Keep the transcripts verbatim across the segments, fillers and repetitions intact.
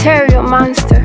Stereo Monster.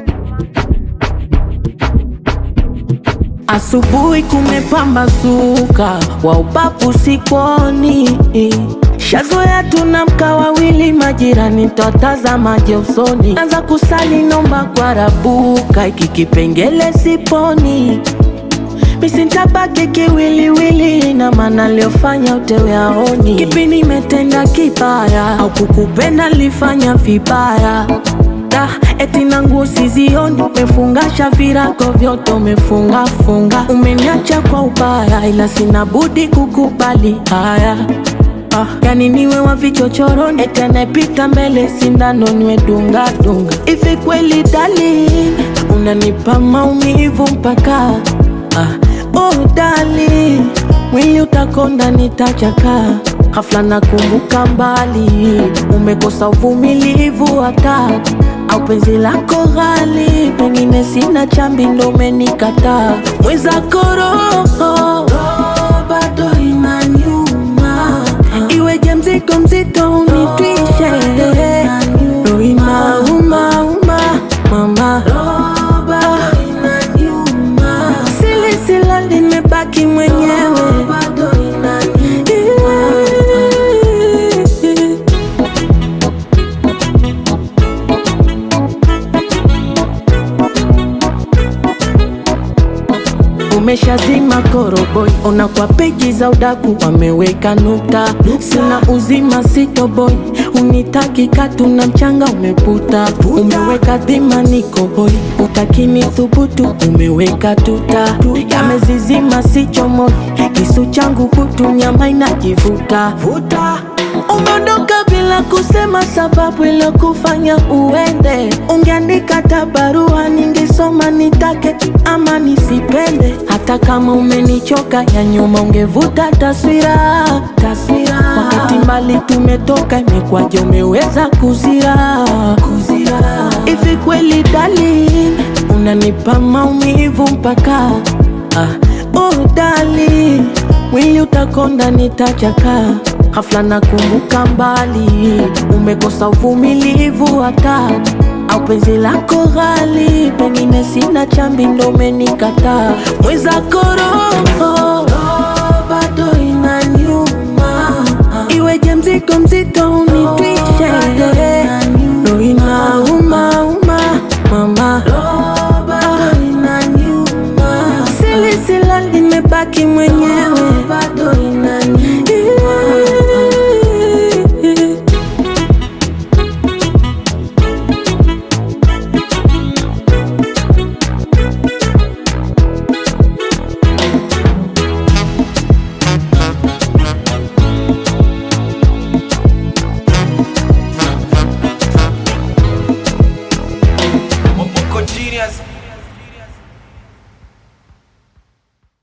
Asubuhi kumepambazuka, wa ubavu sikoni. Shazoea tunamka wawili, majirani twatazamaje usoni. Anza kusali nomba kwa rabuka, iki kipengele siponi. Misi nitabaki kiwiliwili, na maana liofanya utewe aoni. Kipi nimetenda kibaya, au kukupenda lifanya vibaya? Eti nangu sizioni, mefungasha virago vyote umefunga funga. Umeniacha kwa ubaya, ila sina budi kukubali haya. Ah, yani niwe wa vichochoroni, eti anayepita mbele sindano niwe dunga dunga. Ifi kweli darling, unanipa maumivu mpaka ah, oh darling, mwili utakonda nitachaka. Ghafla nakumbuka mbali, umekosa uvumilivu hata, au penzi lako ghali, pengine sina chambi ndo umenikataa. Mwenzako roho bado inaniuma, iweje mzigo mzito unitwishe. Roho inauma uma mama, sili silali nimebaki mwenyewe. Umeshazima koroboi, ona kwa peji za udaku wameweka nukta. Sina uzima sitoboi, unitaki katu na mchanga umeputa. Umeweka dhima niko hoi, utakini thubutu umeweka tuta. Yamezizima sichomoi, kisu changu kutu nyama inajivuta. Umeondoka bila kusema sababu ilo kufanya uende. Ungeandika tabarua ningesoma nitake ama nisipende. Hata kama umenichoka ya nyuma ungevuta taswira taswira. Wakati mbali tumetoka, imekwaje umeweza kuzira kuzira. Ifi kweli darling, unanipa maumivu mpaka ah, oh darling, mwili utakonda nitachaka. Ghafla nakumbuka mbali, umekosa uvumilivu hata, au penzi lako ghali, pengine sina chambi ndo umenikataa. Mwenzako roho bado inaniuma, iweje mzigo mzito unitwishe.